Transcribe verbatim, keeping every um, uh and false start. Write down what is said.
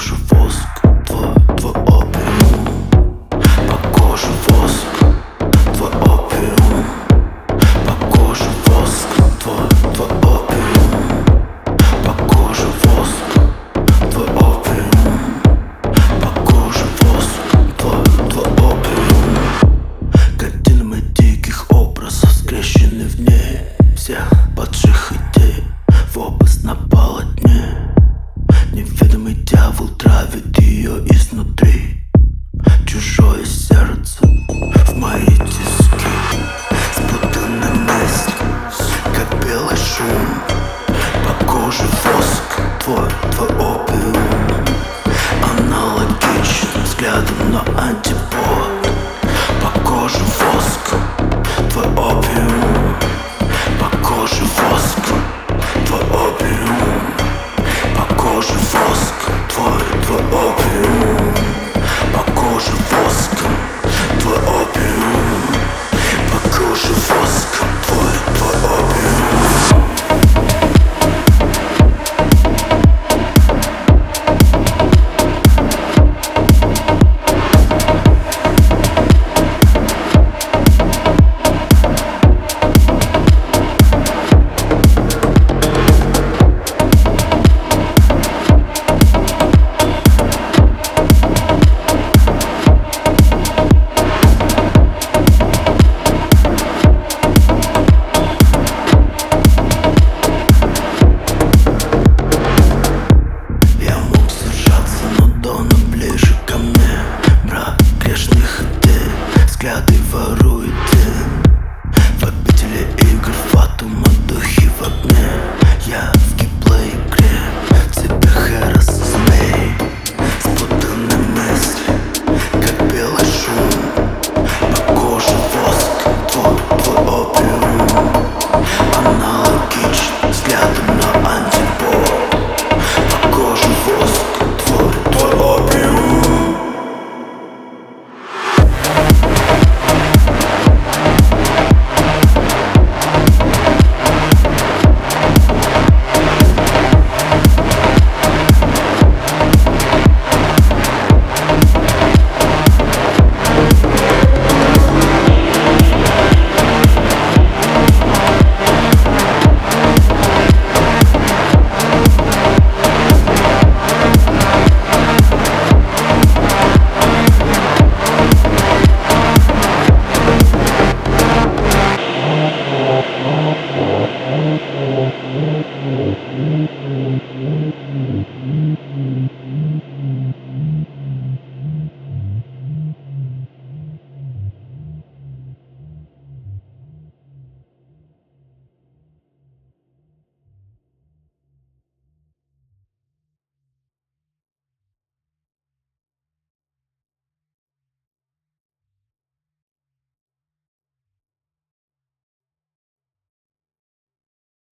коже воск, твой, твой опиум. По коже воск, твой опиум. По коже воск, твой, твой опиум. По коже воск, твой опиум. По коже воск, твой, твой опиум. Картинами диких образов скрещены в ней всех падших идей в образ на полотне. Неведомый дьявол травит ее изнутри. Чужое сердце в мои тиски, спутанный мысль, как белый шум. По коже воск, твой, твой опиум. Аналогично взглядом на антипод. По коже воск, твой опиум. По коже воск, твой опиум. По коже воск, твой, твой опиум.